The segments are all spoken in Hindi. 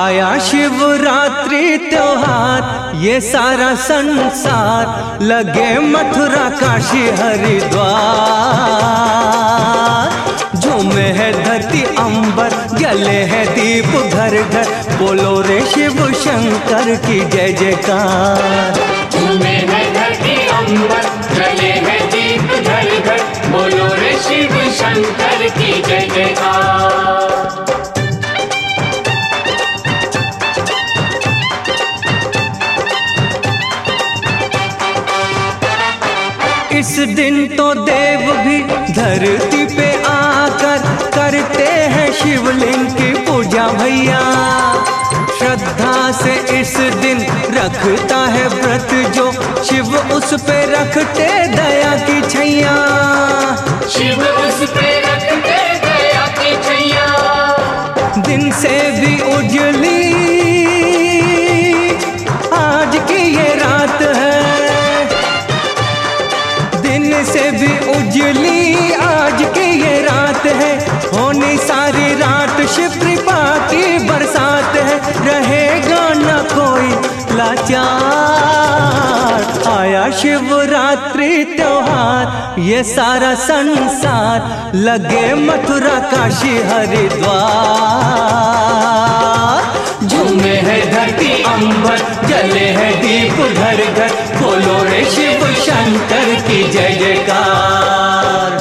आया शिवरात्रि त्योहार, ये सारा संसार लगे मथुरा काशी हरिद्वार। झूमे है धरती अंबर, जले है दीप घर घर, बोलो रे शिव शंकर की जय जयकार। झूमे है धरती अंबर, जले है दीप घर घर, बोलो रे शिव शंकर की जय जयकार। इस दिन तो देव भी धरती पे आकर करते हैं शिवलिंग की पूजा भैया। श्रद्धा से इस दिन रखता है व्रत जो, शिव उस पे रखते दया की छैया। शिव उस पे रखते दया की छैया। दिन से भी उजली आज की ये रात है, दिन से भी उजली आज की ये रात है। होनी सारी रात शिव कृपा की बरसात है, रहेगा न कोई लाचार। आया शिवरात्रि त्योहार, ये सारा संसार लगे मथुरा काशी हरिद्वार। झूमे है धरती अंबर, जले है दीप घर घर, बोलो रे शिव शंकर की जय जयकार।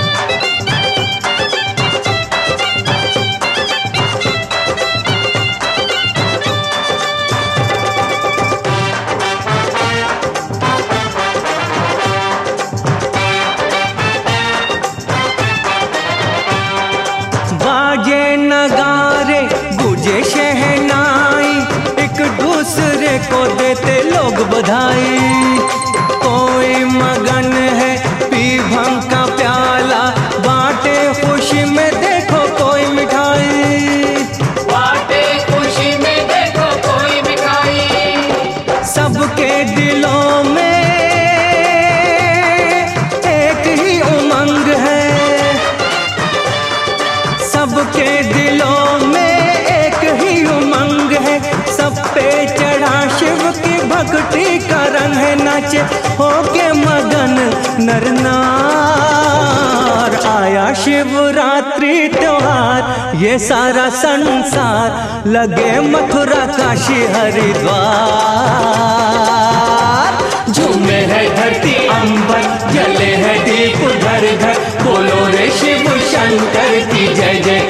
बाजे नगारे गुजे शहनाई, एक दूसरे को देते लोग बधाई। कोई मगन है पी भंग का प्याला, बाटे खुशी में देखो कोई मिठाई। बाटे खुशी में देखो कोई मिठाई। सबके दिलों में एक ही उमंग है, सबके दिलों में एक ही उमंग है। सब पे चढ़ा शिव की भक्ति का रंग है, नाचे होके मगन नर नार। आया शिवरात्रि त्योहार, ये सारा संसार लगे मथुरा काशी हरिद्वार। झूमे है धरती अंबर, जले है दीप घर घर, बोलो रे शिव शंकर की जय जय।